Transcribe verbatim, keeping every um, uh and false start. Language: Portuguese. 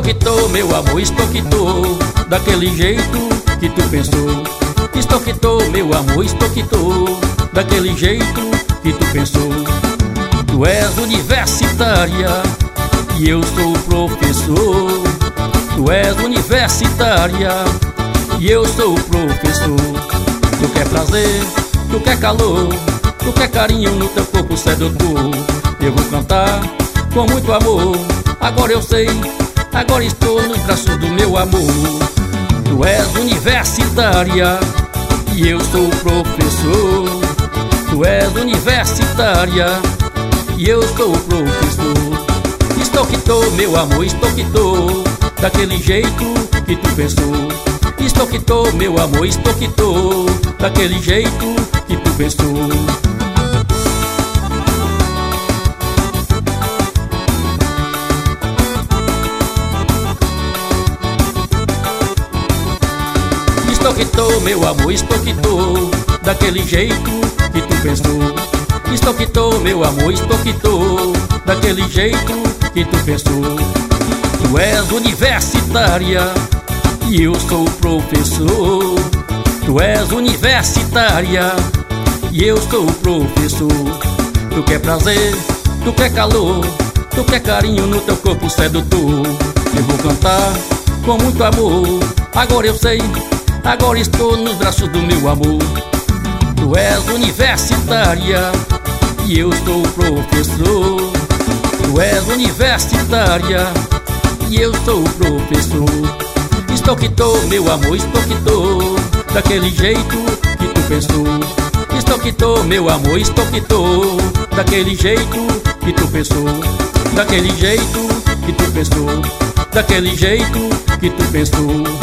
Estou que tô, meu amor, estou que tô, daquele jeito que tu pensou. Estou que tô, meu amor, estou que tô, daquele jeito que tu pensou. Tu és universitária e eu sou professor. Tu és universitária e eu sou professor. Tu quer prazer, tu quer calor, tu quer carinho no teu corpo sedutor. Eu vou cantar com muito amor. Agora eu sei, agora estou nos braços do meu amor. Tu és universitária e eu sou professor. Tu és universitária e eu sou professor. Estou que tô, meu amor, estou que tô, daquele jeito que tu pensou. Estou que tô, meu amor, estou que tô, daquele jeito que tu pensou. Estou que tô, meu amor, estou que tô, daquele jeito que tu pensou. Estou que tô, meu amor, estou que tô, daquele jeito que tu pensou. Tu és universitária e eu sou professor. Tu és universitária e eu sou professor. Tu quer prazer, tu quer calor, tu quer carinho no teu corpo sedutor. Eu vou cantar com muito amor. Agora eu sei, agora estou nos braços do meu amor. Tu és universitária e eu sou professor. Tu és universitária e eu sou professor. Estou que tô, meu amor, estou que tô, daquele jeito que tu pensou. Estou que tô, meu amor, estou que tô, daquele jeito que tu pensou. Daquele jeito que tu pensou, daquele jeito que tu pensou.